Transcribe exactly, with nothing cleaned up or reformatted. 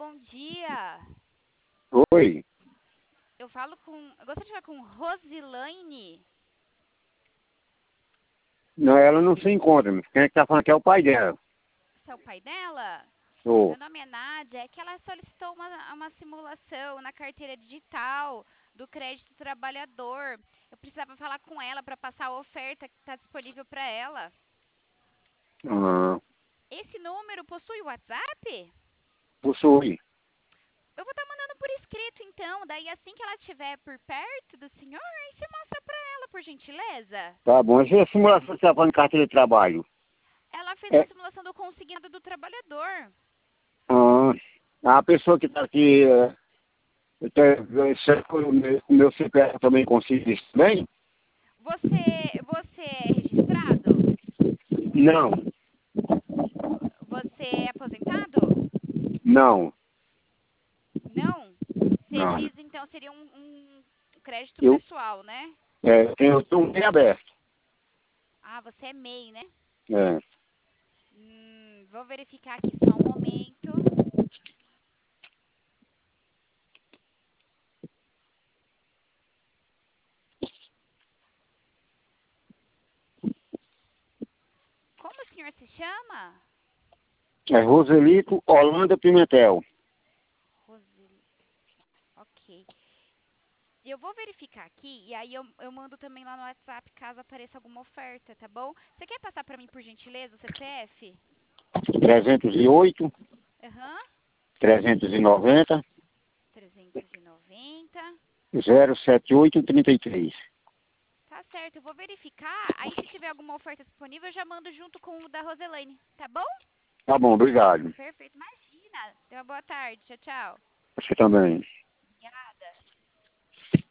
bom dia. Oi. Eu falo com... Eu gostaria de falar com Rosilaine. Não, ela não se encontra. Quem é que tá falando aqui é o pai dela. Você é o pai dela? Ô. Meu nome é Nádia. É que ela solicitou uma, uma simulação na carteira digital do crédito trabalhador. Eu precisava falar com ela para passar a oferta que está disponível para ela. Ah, Esse número possui WhatsApp? possui. Eu vou estar mandando por escrito, então. Daí, assim que ela estiver por perto do senhor, aí você mostra para ela, por gentileza. Tá bom. Essa é a simulação que você tá falando de carteira de trabalho. Ela fez É. a simulação do consignado do trabalhador. Ah, a pessoa que tá aqui... é, tá- será que o meu o meu C P F também consegue isso também? Você, você é registrado? Não. Você é aposentado? Não. Não? Você Não. diz, então, seria um, um crédito Eu, pessoal, né? é, eu tenho bem aberto. Ah, você é M E I, né? É. Hum, vou verificar aqui só um momento. Como o senhor se chama? É Roselito Holanda Pimentel. Roseli. Ok. Eu vou verificar aqui e aí eu, eu mando também lá no WhatsApp caso apareça alguma oferta, tá bom? Você quer passar pra mim, por gentileza, o C P F? trezentos e oito, Aham. trezentos e noventa, trezentos e noventa. zero sete oito trinta e três. Tá certo, eu vou verificar. Aí se tiver alguma oferta disponível, eu já mando junto com o da Roselaine, tá bom? Tá bom, obrigado. Perfeito, imagina. Tenha uma boa tarde. Tchau, tchau. Você também.